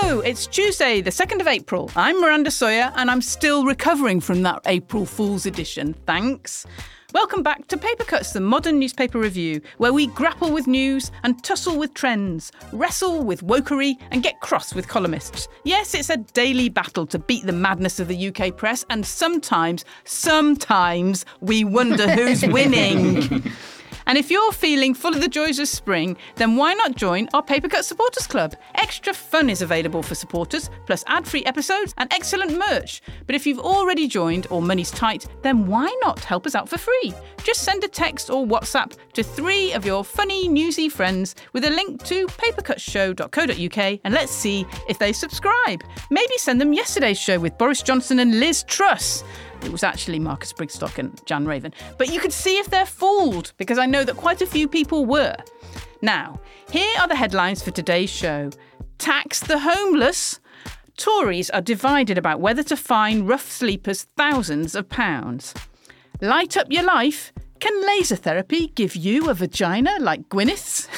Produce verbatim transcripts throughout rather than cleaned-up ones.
Hello, it's Tuesday, the second of April. I'm Miranda Sawyer, and I'm still recovering from that April Fool's edition. Thanks. Welcome back to Paper Cuts, the modern newspaper review, where we grapple with news and tussle with trends, wrestle with wokery and get cross with columnists. Yes, it's a daily battle to beat the madness of the U K press, and sometimes, sometimes we wonder who's winning. And if you're feeling full of the joys of spring, then why not join our Paper Cut Supporters Club? Extra fun is available for supporters, plus ad-free episodes and excellent merch. But if you've already joined or money's tight, then why not help us out for free? Just send a text or WhatsApp to three of your funny, newsy friends with a link to papercutshow dot co dot uk and let's see if they subscribe. Maybe send them yesterday's show with Boris Johnson and Liz Truss. It was actually Marcus Brigstock and Jan Raven. But you could see if they're fooled, because I know that quite a few people were. Now, here are the headlines for today's show. Tax the homeless. Tories are divided about whether to fine rough sleepers thousands of pounds. Light up your life. Can laser therapy give you a vagina like Gwyneth's?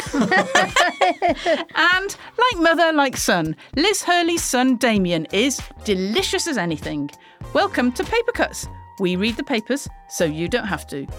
And like mother, like son, Liz Hurley's son Damien is delicious as anything. Welcome to Paper Cuts. We read the papers so you don't have to.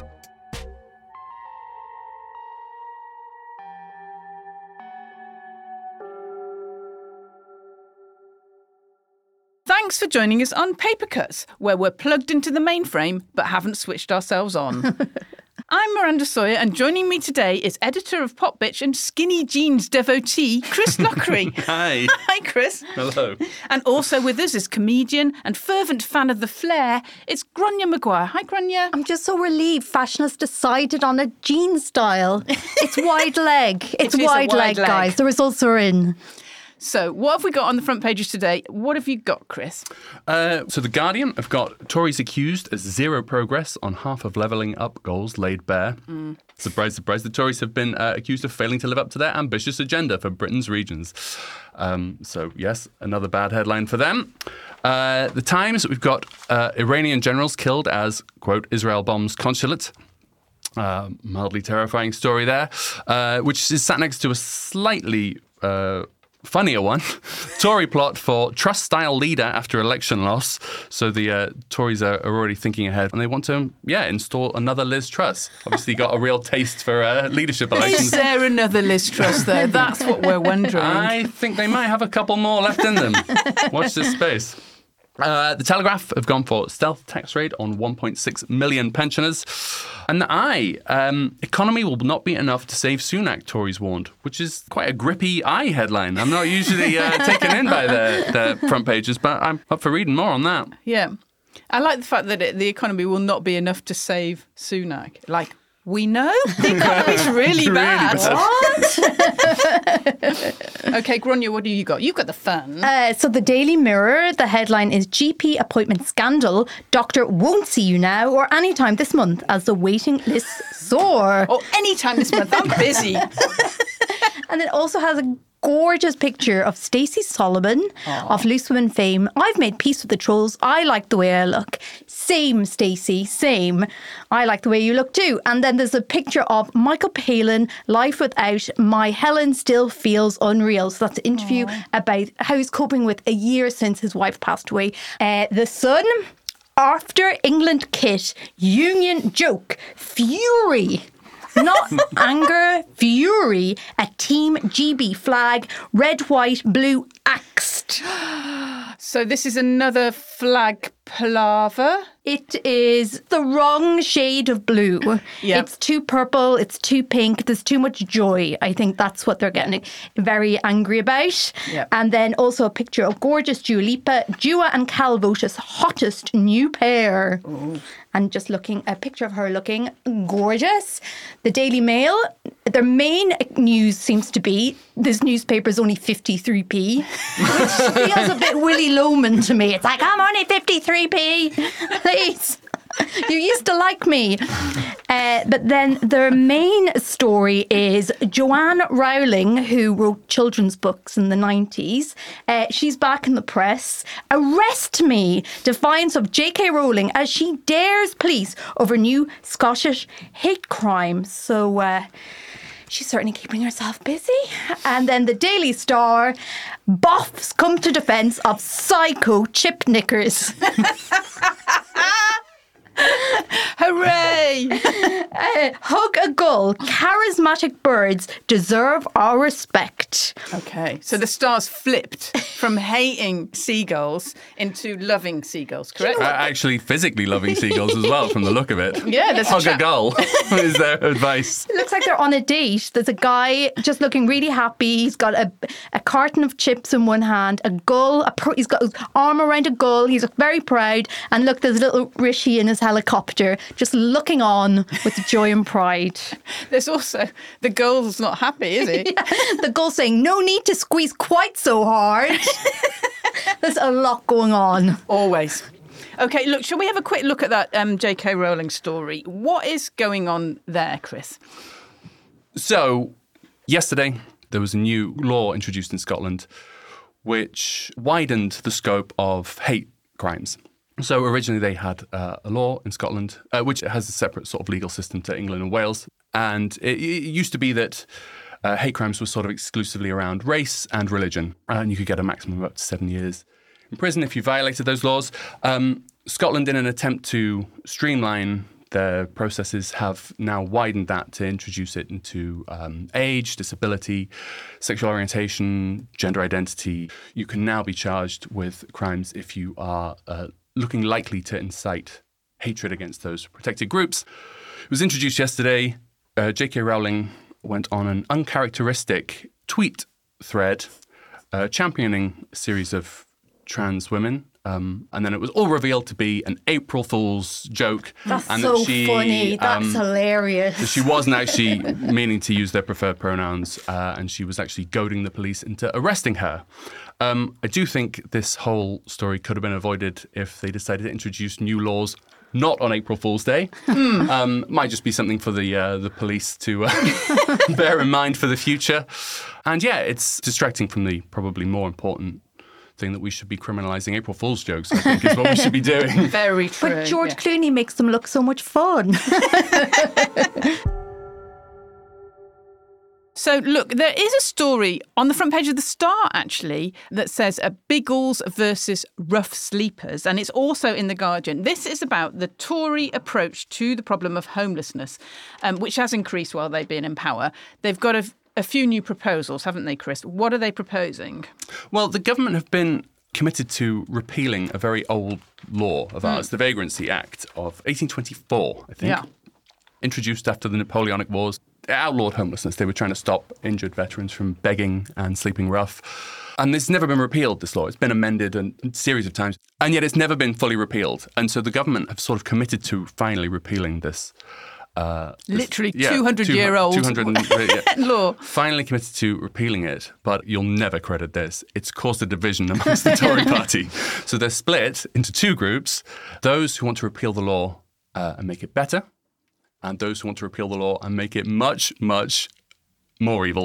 Thanks for joining us on Paper Cuts, where we're plugged into the mainframe but haven't switched ourselves on. I'm Miranda Sawyer, and joining me today is editor of Pop Bitch and skinny jeans devotee, Chris Lockery. Hi. Hi, Chris. Hello. And also with us is comedian and fervent fan of the flair, it's Gráinne Maguire. Hi, Gráinne. I'm just so relieved fashion has decided on a jean style. It's wide leg. It's It is a wide, wide leg, leg. guys. The results are in. So, what have we got on the front pages today? What have you got, Chris? Uh, so The Guardian have got Tories accused as zero progress on half of levelling up goals laid bare. Mm. Surprise, surprise. The Tories have been uh, accused of failing to live up to their ambitious agenda for Britain's regions. Um, so, yes, another bad headline for them. Uh, the Times, we've got uh, Iranian generals killed as, quote, Israel bombs consulate. Uh, mildly terrifying story there, uh, which is sat next to a slightly... Uh, funnier one. Tory plot for Truss-style leader after election loss. So the uh, Tories are, are already thinking ahead, and they want to, yeah, install another Liz Truss. Obviously got a real taste for uh, leadership elections. Is there another Liz Truss, though? That's what we're wondering. I think they might have a couple more left in them. Watch this space. Uh, the Telegraph have gone for stealth tax raid on one point six million pensioners. And the Eye, um, economy will not be enough to save Sunak, Tories warned, which is quite a grippy Eye headline. I'm not usually uh, taken in by the, the front pages, but I'm up for reading more on that. Yeah. I like the fact that it, the economy will not be enough to save Sunak. Like, we know the economy's really Really bad. bad. What? Okay, Gráinne, what do you got? You've got the fun. Uh, so the Daily Mirror, the headline is G P appointment scandal. Doctor won't see you now or anytime this month as the waiting lists soar. Or any time this month. I'm busy. And it also has a gorgeous picture of Stacey Solomon of Loose Women fame. I've made peace with the trolls. I like the way I look. Same, Stacey, same. I like the way you look too. And then there's a picture of Michael Palin, Life Without My Helen Still Feels Unreal. So that's an interview Aww. About how he's coping with a year since his wife passed away. Uh, the Sun, after England kit, union joke, fury. Not anger, fury, a Team G B flag, red, white, blue, axed. So this is another flag palaver? It is the wrong shade of blue. Yep. It's too purple, it's too pink, there's too much joy. I think that's what they're getting very angry about. Yep. And then also a picture of gorgeous Dua Lipa, Dua and Cal Vota's hottest new pair. Ooh. And just looking, a picture of her looking gorgeous. The Daily Mail, their main news seems to be this newspaper is only fifty-three p, which feels a bit Willy Loman to me. It's like, I'm only fifty-three p, please. You used to like me. Uh, but then their main story is Joanne Rowling, who wrote children's books in the nineties. Uh, she's back in the press. Arrest me! Defiance of J K Rowling as she dares police over new Scottish hate crime. So, uh, she's certainly keeping herself busy. And then the Daily Star, boffs come to defence of psycho chip knickers. Hooray! uh, hug a gull. Charismatic birds deserve our respect. Okay, so the Star's flipped from hating seagulls into loving seagulls, correct? Uh, actually, physically loving seagulls as well, from the look of it. Yeah, there's a Hug a chap- gull is their advice. It looks like they're on a date. There's a guy just looking really happy. He's got a, a carton of chips in one hand, a gull. A pro, he's got his arm around a gull. He's very proud. And look, there's little Rishi in his helicopter, just looking on with joy and pride. There's also, the gull's not happy, is he? Yeah, the gull saying, no need to squeeze quite so hard. There's a lot going on. Always. Okay, look, shall we have a quick look at that um, J K Rowling story? What is going on there, Chris? So, yesterday, there was a new law introduced in Scotland which widened the scope of hate crimes. So originally they had uh, a law in Scotland, uh, which has a separate sort of legal system to England and Wales. And it, it used to be that uh, hate crimes were sort of exclusively around race and religion. And you could get a maximum of up to seven years in prison if you violated those laws. Um, Scotland, in an attempt to streamline their processes, have now widened that to introduce it into um, age, disability, sexual orientation, gender identity. You can now be charged with crimes if you are uh, looking likely to incite hatred against those protected groups. It was introduced yesterday. Uh, J K Rowling went on an uncharacteristic tweet thread uh, championing a series of trans women. Um, and then it was all revealed to be an April Fool's joke. That's and so that she, funny. That's um, hilarious. that she wasn't actually meaning to use their preferred pronouns, uh, and she was actually goading the police into arresting her. Um, I do think this whole story could have been avoided if they decided to introduce new laws not on April Fool's Day. Mm. Um, might just be something for the uh, the police to uh, bear in mind for the future. And yeah, it's distracting from the probably more important thing that we should be criminalising April Fool's jokes, I think, is what we should be doing. Very true. But George yeah. Clooney makes them look so much fun. So, look, there is a story on the front page of The Star, actually, that says uh, Biggles versus rough sleepers. And it's also in The Guardian. This is about the Tory approach to the problem of homelessness, um, which has increased while they've been in power. They've got a, a few new proposals, haven't they, Chris? What are they proposing? Well, the government have been committed to repealing a very old law of ours, mm. the Vagrancy Act of eighteen twenty-four, I think. Yeah. Introduced after the Napoleonic Wars. It outlawed homelessness. They were trying to stop injured veterans from begging and sleeping rough. And it's never been repealed, this law. It's been amended a series of times. And yet it's never been fully repealed. And so the government have sort of committed to finally repealing this. Uh, this Literally yeah, two hundred year old two hundred yeah, law. Finally committed to repealing it. But you'll never credit this. It's caused a division amongst the Tory party. So they're split into two groups. Those who want to repeal the law uh, and make it better, and those who want to repeal the law and make it much, much more evil.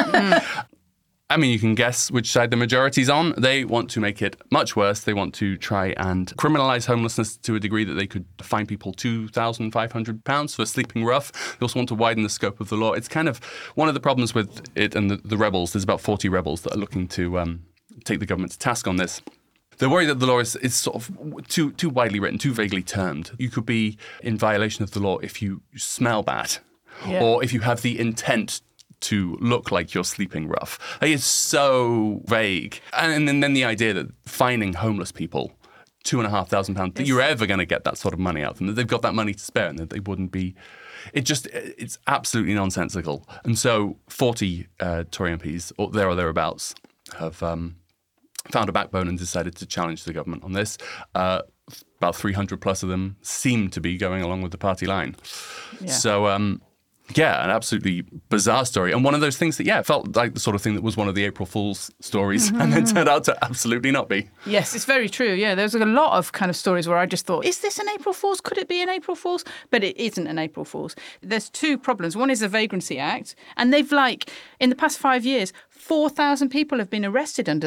I mean, you can guess which side the majority's on. They want to make it much worse. They want to try and criminalise homelessness to a degree that they could fine people two thousand five hundred pounds for sleeping rough. They also want to widen the scope of the law. It's kind of one of the problems with it and the, the rebels. There's about forty rebels that are looking to um, take the government to task on this. They're worried that the law is, is sort of too too widely written, too vaguely termed. You could be in violation of the law if you smell bad, yeah. or if you have the intent to look like you're sleeping rough. Like, it's so vague. And, and then the idea that fining homeless people two and a half thousand pounds, that you're ever going to get that sort of money out of them, that they've got that money to spare and that they wouldn't be... It just, it's absolutely nonsensical. And so forty uh, Tory M Ps, or there or thereabouts, have... Um, found a backbone and decided to challenge the government on this. Uh, about three hundred plus of them seem to be going along with the party line. Yeah. So, um, yeah, an absolutely bizarre story. And one of those things that, yeah, felt like the sort of thing that was one of the April Fool's stories mm-hmm. and then turned out to absolutely not be. Yes, it's very true. Yeah, there's a lot of kind of stories where I just thought, is this an April Fool's? Could it be an April Fool's? But it isn't an April Fool's. There's two problems. One is the Vagrancy Act. And they've like, in the past five years, four thousand people have been arrested under that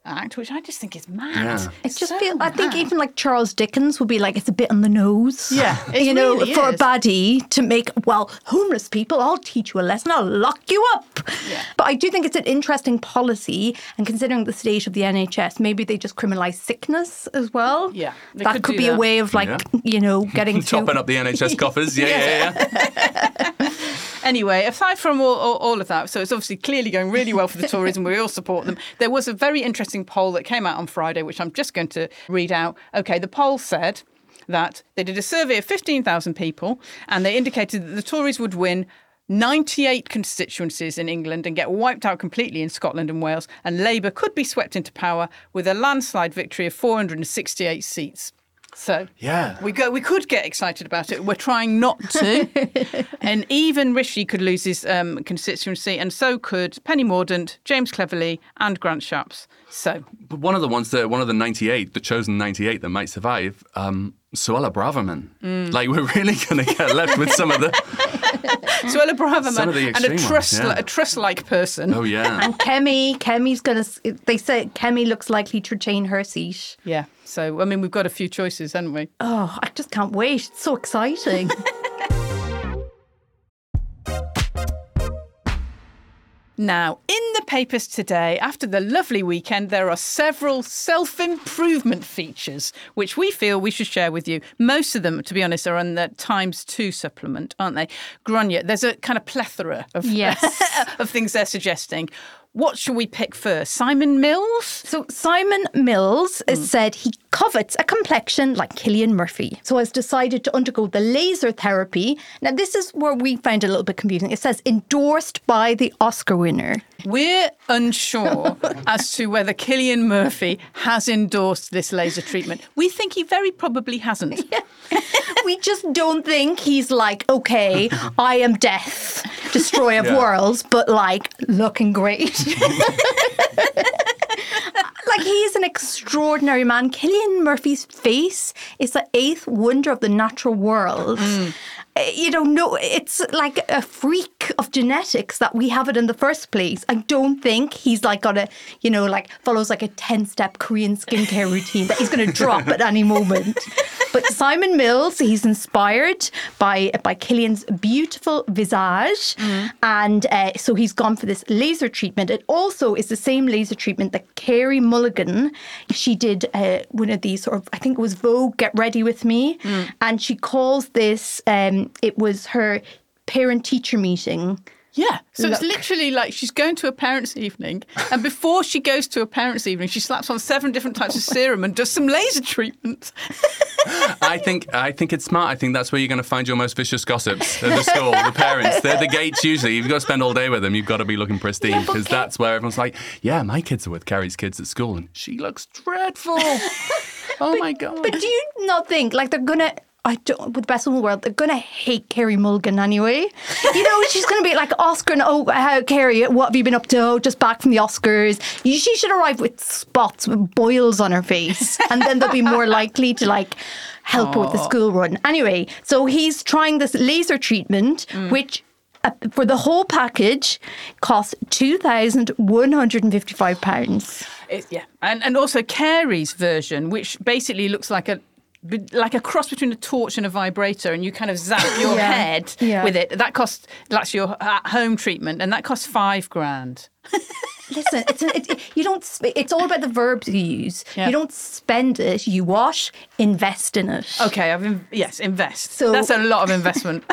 Act, which I just think is mad. Yeah. It's just So feel. I think mad. even like Charles Dickens would be like, it's a bit on the nose. Yeah, it you know, really for is. a baddie to make, well, homeless people, I'll teach you a lesson. I'll lock you up. Yeah. But I do think it's an interesting policy, and considering the state of the N H S, maybe they just criminalise sickness as well. Yeah, they that could could do be that. a way of like, Yeah. you know, getting to Topping up the N H S coffers. Yeah, yeah, yeah. Anyway, aside from all, all, all of that, so it's obviously clearly going really well for the Tories and we all support them. There was a very interesting poll that came out on Friday, which I'm just going to read out. OK, the poll said that they did a survey of fifteen thousand people and they indicated that the Tories would win ninety-eight constituencies in England and get wiped out completely in Scotland and Wales, and Labour could be swept into power with a landslide victory of four hundred sixty-eight seats. So Yeah. we go. We could get excited about it. We're trying not to. And even Rishi could lose his um, constituency, and so could Penny Mordaunt, James Cleverly, and Grant Shapps. So But one of the ones that, one of the ninety-eight, the chosen ninety-eight that might survive, um, Suella Braverman. Mm. Like, we're really going to get left with some of the... Suella Braverman Some of the and a extreme trust, ones, yeah. a trust-like person. Oh, yeah. And Kemi, Kemi's going to, they said Kemi looks likely to retain her seat. Yeah. So I mean, we've got a few choices, haven't we? Oh, I just can't wait. It's so exciting. Now, in the papers today, after the lovely weekend, there are several self-improvement features which we feel we should share with you. Most of them, to be honest, are on the Times two supplement, aren't they? Grania, there's a kind of plethora of, Yes. of things they're suggesting. What should we pick first? Simon Mills? So Simon Mills has said he covets a complexion like Cillian Murphy. So has decided to undergo the laser therapy. Now, this is where we find it a little bit confusing. It says endorsed by the Oscar winner. We're unsure as to whether Cillian Murphy has endorsed this laser treatment. We think he very probably hasn't. We just don't think he's like, okay, I am death, destroyer of Yeah. worlds, but like looking great. Like, he is an extraordinary man. Cillian Murphy's face is the eighth wonder of the natural world. Mm. Uh, You know, no, it's like a freak of genetics that we have it in the first place. I don't think he's like got a, you know, like follows like a ten-step Korean skincare routine that he's going to drop at any moment. But Simon Mills, he's inspired by by Cillian's beautiful visage, and uh, so he's gone for this laser treatment. It also is the same laser treatment that Carey Mulligan, she did uh, one of these sort of, I think it was Vogue, Get Ready With Me, and she calls this, um, it was her parent-teacher meeting. Yeah. So it's Look. literally like she's going to a parents' evening, and before she goes to a parents' evening, she slaps on seven different types of serum and does some laser treatment. I think I think it's smart. I think that's where you're going to find your most vicious gossips at the school. The parents, they're the gates usually. You've got to spend all day with them. You've got to be looking pristine because that's where everyone's like, yeah, my kids are with Carrie's kids at school and she looks dreadful. Oh my God. But do you not think like they're gonna? I don't. With the best in the world, they're gonna hate Carey Mulligan anyway. You know, she's gonna be like Oscar. And, oh, how Carey? What have you been up to? Oh, just back from the Oscars. You, she should arrive with spots, with boils on her face, and then they'll be more likely to like help her with the school run. Anyway, so he's trying this laser treatment, which. Uh, for the whole package, costs two thousand one hundred and fifty-five pounds. It, yeah, and and also Carey's version, which basically looks like a like a cross between a torch and a vibrator, and you kind of zap your Yeah. head Yeah. with it. That costs that's your at-home treatment, and that costs five grand. Listen, it's, a, it, you don't. sp- It's all about the verbs you use. Yeah. You don't spend it. You wash, invest in it. Okay, I've in, yes, invest. So- That's a lot of investment.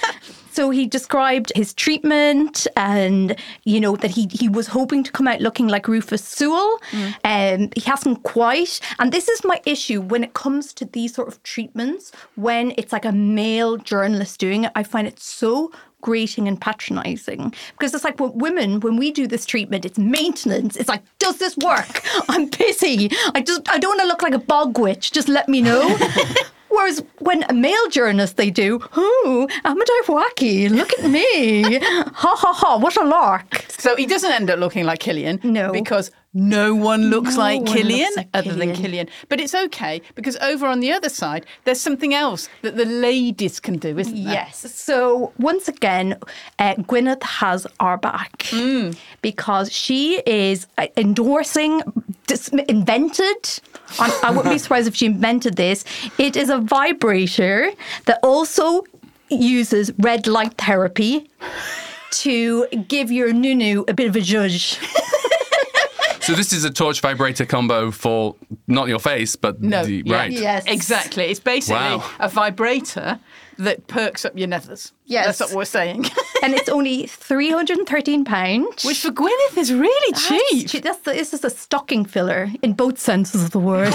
So he described his treatment, and you know that he he was hoping to come out looking like Rufus Sewell. Um, he hasn't quite. And this is my issue when it comes to these sort of treatments. When it's like a male journalist doing it, I find it so grating and patronising, because it's like, well, women, when we do this treatment, it's maintenance. It's like, does this work? I'm busy. I just I don't want to look like a bog witch. Just let me know. Whereas when a male journalist, they do, oh, am I wacky? Look at me. Ha ha ha, what a lark. So he doesn't end up looking like Cillian. No. Because no one looks No like one Cillian looks like other than Cillian. Cillian. But it's okay, because over on the other side, there's something else that the ladies can do, isn't there? Yes. So once again, uh, Gwyneth has our back because she is uh, endorsing dis- invented. I I wouldn't be surprised if she invented this. It is a vibrator that also uses red light therapy to give your nunu a bit of a zhuzh. So this is a torch vibrator combo for not your face, but No, the, yeah, right. Yes. Exactly. It's basically Wow. a vibrator that perks up your nethers. Yes. That's what we're saying. And it's only three hundred thirteen pounds. Which for Gwyneth is really cheap. That's, that's the, this is a stocking filler in both senses of the word.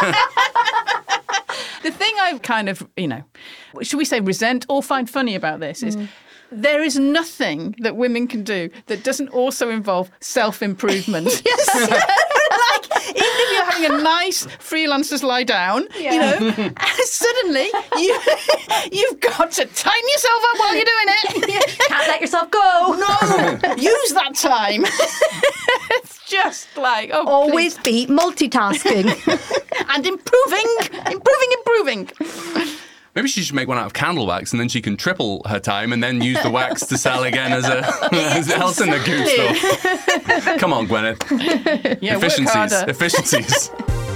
The thing I kind of, you know, should we say resent or find funny about this is there is nothing that women can do that doesn't also involve self-improvement. Like, even if you're having a nice freelancers lie down, you Yeah. know, suddenly you, you've got to tighten yourself up while you're doing it. Can't let yourself go. No, use that time. It's just like, oh, Always be multitasking. please. And improving, improving, improving. Maybe she should make one out of candle wax, and then she can triple her time, and then use the wax to sell again as a as else in the goose store. Come on, Gwyneth. Yeah, work Efficiencies. harder. Efficiencies.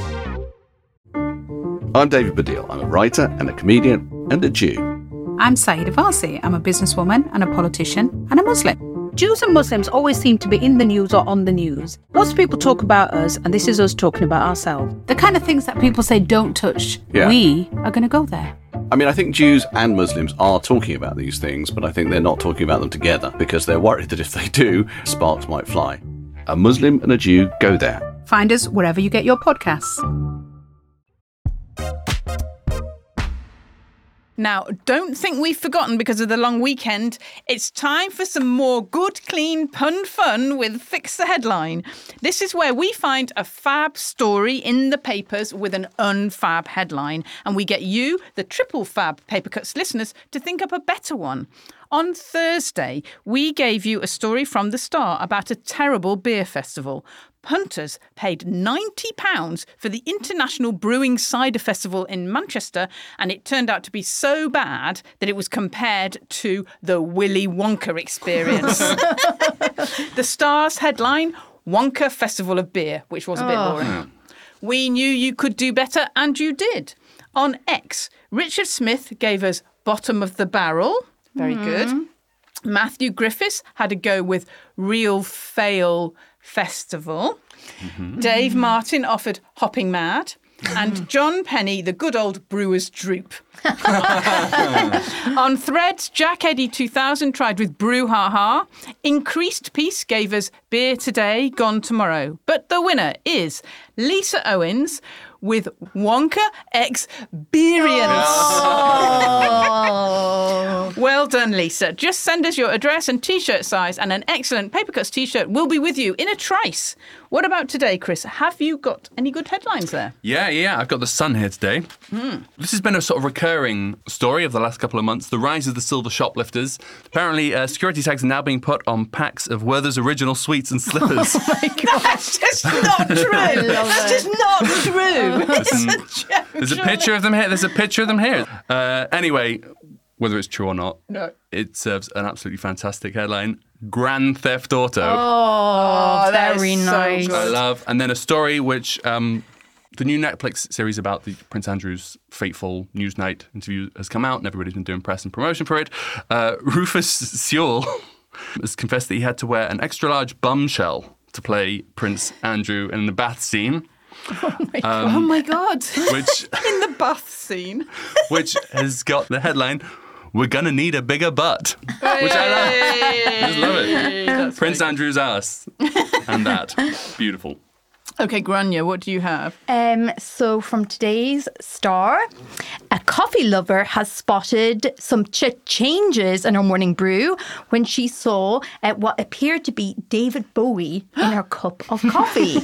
I'm David Baddiel. I'm a writer and a comedian and a Jew. I'm Saeeda Varsi. I'm a businesswoman and a politician and a Muslim. Jews and Muslims always seem to be in the news or on the news. Lots of people talk about us, and this is us talking about ourselves. The kind of things that people say don't touch, Yeah. we are going to go there. I mean, I think Jews and Muslims are talking about these things, but I think they're not talking about them together because they're worried that if they do, sparks might fly. A Muslim and a Jew go there. Find us wherever you get your podcasts. Now, don't think we've forgotten because of the long weekend. It's time for some more good, clean pun fun with Fix the Headline. This is where we find a fab story in the papers with an unfab headline, and we get you, the triple fab Papercuts listeners, to think up a better one. On Thursday, we gave you a story from the Star about a terrible beer festival. Punters paid ninety pounds for the International Brewing Cider Festival in Manchester, and it turned out to be so bad that it was compared to the Willy Wonka experience. The Star's headline, Wonka Festival of Beer, which was a bit boring. We knew you could do better, and you did. On X, Richard Smith gave us Bottom of the Barrel. Very good. Matthew Griffiths had a go with Real Fail Festival. Dave Martin offered Hopping Mad. And John Penny, the good old Brewer's Droop. On Threads, Jack Eddy two thousand tried with Brew Ha Ha. Increased Peace gave us Beer Today, Gone Tomorrow. But the winner is Lisa Owens with Wonka Experience. Oh. Well done, Lisa. Just send us your address and T-shirt size, and an excellent Papercuts T-shirt will be with you in a trice. What about today, Chris? Have you got any good headlines there? Yeah, yeah, I've got the Sun here today. This has been a sort of recurring story of the last couple of months, the rise of the silver shoplifters. Apparently, uh, security tags are now being put on packs of Werther's Original Sweets and Slippers. That's just not true. That's just not true. It's a joke. There's a picture of them here. There's a picture of them here. Uh, anyway, whether it's true or not, No. it serves an absolutely fantastic headline. Grand Theft Auto. Oh, that very is so nice. good. I love. And then a story which um, the new Netflix series about the Prince Andrew's fateful Newsnight interview has come out, and everybody's been doing press and promotion for it. Uh, Rufus Sewell has confessed that he had to wear an extra large bum shell to play Prince Andrew in the bath scene, Oh my God. which In the bath scene. which has got the headline, "We're gonna need a bigger butt," which I love. I just love it. That's Prince very Andrew's ass and that. Beautiful. good. Okay, Grania, what do you have? Um, so from today's Star, a coffee lover has spotted some ch- changes in her morning brew when she saw uh, what appeared to be David Bowie in her cup of coffee.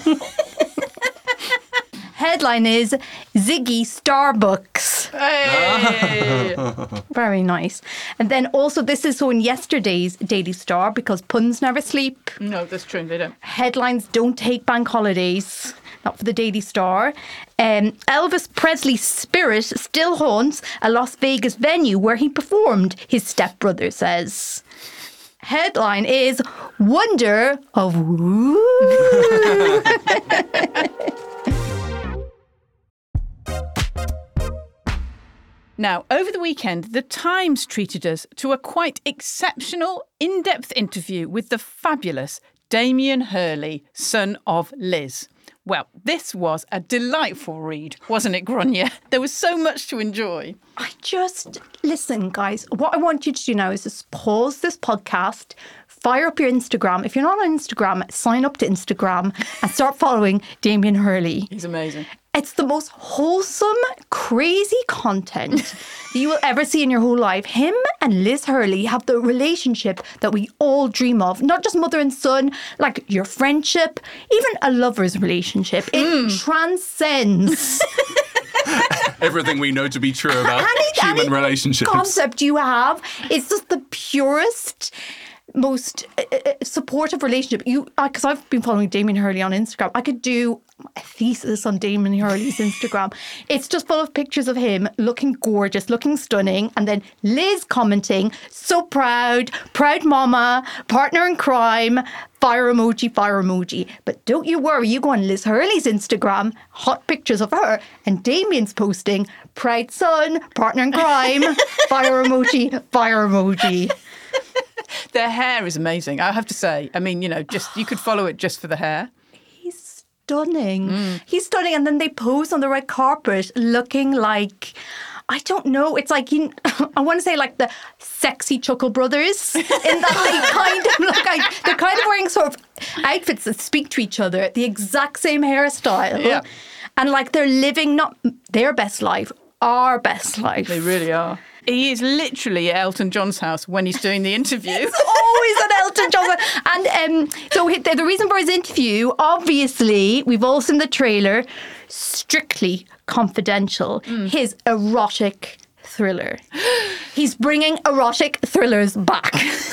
Headline is Ziggy Starbucks. Hey. Very nice. And then also this is so in yesterday's Daily Star because puns never sleep. No, that's true. They don't. Headlines don't take bank holidays. Not for the Daily Star. Um, Elvis Presley's spirit still haunts a Las Vegas venue where he performed, his stepbrother says. Headline is Wonder of Woo. Now, over the weekend, The Times treated us to a quite exceptional, in-depth interview with the fabulous Damien Hurley, son of Liz. Well, this was a delightful read, wasn't it, Grania? There was so much to enjoy. I just, listen, guys, what I want you to do now is just pause this podcast, fire up your Instagram. If you're not on Instagram, sign up to Instagram and start following Damien Hurley. He's amazing. It's the most wholesome, crazy content that you will ever see in your whole life. Him and Liz Hurley have the relationship that we all dream of. Not just mother and son, like your friendship, even a lover's relationship. It mm. transcends everything we know to be true about any, human any relationships. Concept you have. It's just the purest, most uh, supportive relationship. You, because uh, I've been following Damien Hurley on Instagram. I could do a thesis on Damien Hurley's Instagram. It's just full of pictures of him looking gorgeous, looking stunning, and then Liz commenting, so proud, proud mama, partner in crime, fire emoji, fire emoji. But don't you worry, you go on Liz Hurley's Instagram, hot pictures of her, and Damien's posting, proud son, partner in crime, fire emoji, fire emoji. Their hair is amazing, I have to say. I mean, you know, just you could follow it just for the hair. He's stunning. Mm. He's stunning. And then they pose on the red carpet looking like, I don't know, it's like, you, I want to say like the sexy Chuckle Brothers, in that they kind of look like, they're kind of wearing sort of outfits that speak to each other, the exact same hairstyle. Yeah. And like they're living not their best life, our best life. They really are. He is literally at Elton John's house when he's doing the interview. He's always at Elton John's. And um, so the, the reason for his interview, obviously, we've all seen the trailer, strictly confidential. Mm. His erotic thriller. He's bringing erotic thrillers back.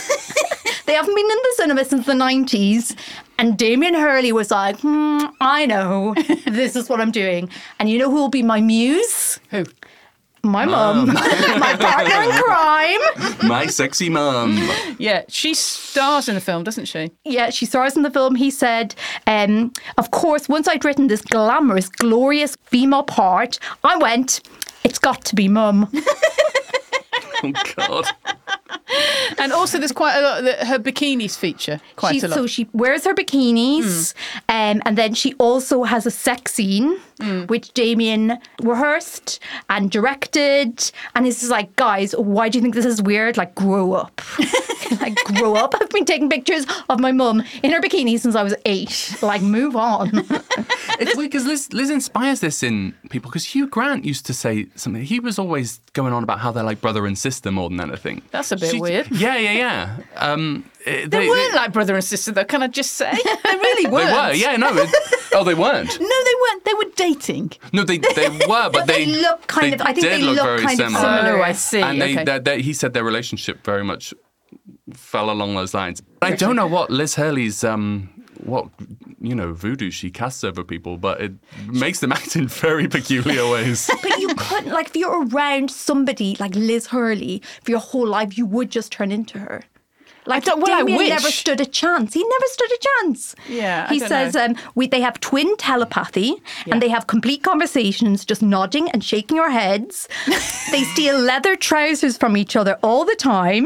They haven't been in the cinema since the nineties. And Damien Hurley was like, hmm, I know, this is what I'm doing. And you know who will be my muse? Who? My mum, my partner in crime. My sexy mum. Yeah, she stars in the film, doesn't she? Yeah, she stars in the film. He said, um, of course, once I'd written this glamorous, glorious female part, I went, it's got to be mum. Oh, God. And also there's quite a lot, her bikinis feature quite She's, a lot. So she wears her bikinis, mm. um, and then she also has a sex scene, mm. which Damien rehearsed and directed. And it's just like, guys, why do you think this is weird? Like, grow up. Like, grow up. I've been taking pictures of my mum in her bikini since I was eight. Like, move on. It's weird because Liz, Liz inspires this in people, because Hugh Grant used to say something. He was always going on about how they're like brother and sister more than anything. That's a bit She, weird. Yeah, yeah, yeah. Um, they, they weren't they, like brother and sister, though, can I just say? They really weren't. They were, yeah, no. It, oh, they weren't. No, they weren't. They were dating. No, they they were, but they, they look kind they of, I think did they look, look very kind similar. of similar. Oh, I see. And they, okay. they, they, he said their relationship very much fell along those lines. I don't know what Liz Hurley's, um, what, you know, voodoo she casts over people, but it makes them act in very peculiar ways. But you couldn't, like, if you're around somebody like Liz Hurley for your whole life, you would just turn into her. Like, I well, Damien I wish. never stood a chance. He never stood a chance. Yeah, He I don't says know. Um, we they have twin telepathy, Yeah. and they have complete conversations, just nodding and shaking our heads. They steal leather trousers from each other all the time.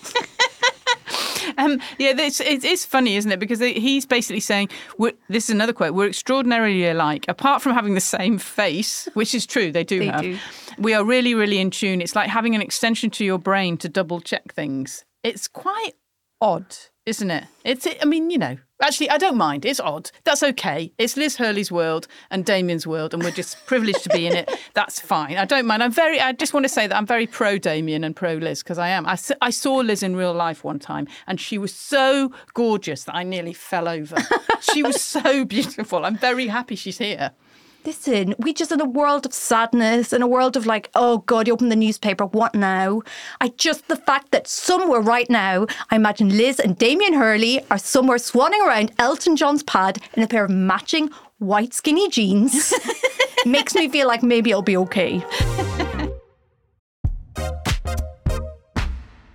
Um, yeah, it's, it's, it's funny, isn't it? Because he's basically saying, we're, this is another quote, we're extraordinarily alike. Apart from having the same face, which is true, they do They have. do. We are really, really in tune. It's like having an extension to your brain to double check things. It's quite odd, isn't it? It's, I mean, you know, actually, I don't mind. It's odd. That's okay. It's Liz Hurley's world and Damien's world, and we're just privileged to be in it. That's fine. I don't mind. I'm very, I just want to say that I'm very pro Damien and pro Liz, because I am. I, I saw Liz in real life one time, and she was so gorgeous that I nearly fell over. She was so beautiful. I'm very happy she's here. Listen, we just in a world of sadness, in a world of like, oh God, you open the newspaper, what now? I just, the fact that somewhere right now, I imagine Liz and Damien Hurley are somewhere swanning around Elton John's pad in a pair of matching white skinny jeans makes me feel like maybe it'll be okay.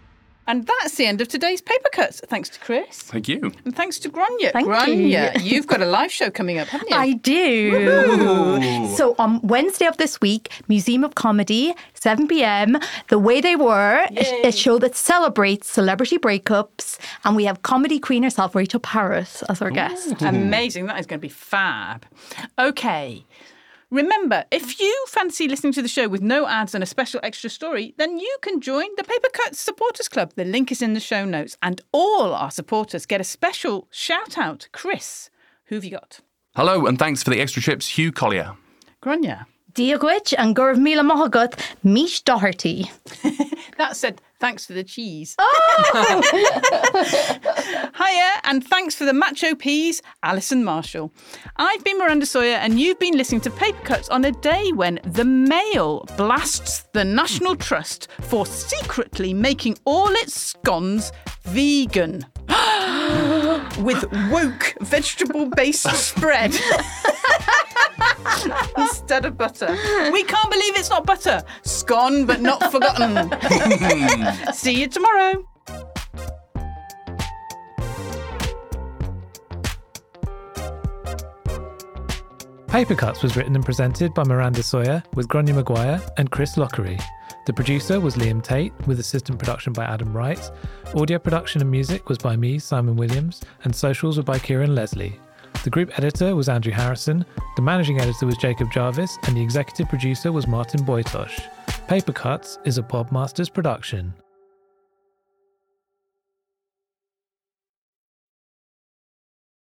And that's the end of today's Paper Cuts. Thanks to Chris. Thank you. And thanks to Grania. Thank Grania, you. you've got a live show coming up, haven't you? I do. Woo-hoo. So on Wednesday of this week, Museum of Comedy, seven p.m, The Way They Were, a, a show that celebrates celebrity breakups. And we have comedy queen herself, Rachel Paris, as our guest. Amazing. That is going to be fab. Okay. Remember, if you fancy listening to the show with no ads and a special extra story, then you can join the Paper Cuts Supporters Club. The link is in the show notes. And all our supporters get a special shout out. Chris, who have you got? Hello, and thanks for the extra chips, Hugh Collier. Grania. Diogwich and Gurv Mila Mohagut, Mish Doherty. That said, thanks for the cheese. Oh! Hiya, and thanks for the macho peas, Alison Marshall. I've been Miranda Sawyer, and you've been listening to Paper Cuts on a day when the Mail blasts the National Trust for secretly making all its scones vegan. With woke vegetable-based spread instead of butter. We can't believe it's not butter. Scone, but not forgotten. See you tomorrow. Paper Cuts was written and presented by Miranda Sawyer with Grania Maguire and Chris Lockery. The producer was Liam Tate, with assistant production by Adam Wright. Audio production and music was by me, Simon Williams, and socials were by Kieran Leslie. The group editor was Andrew Harrison, the managing editor was Jacob Jarvis, and the executive producer was Martin Boytosh. Paper Cuts is a Podmasters production.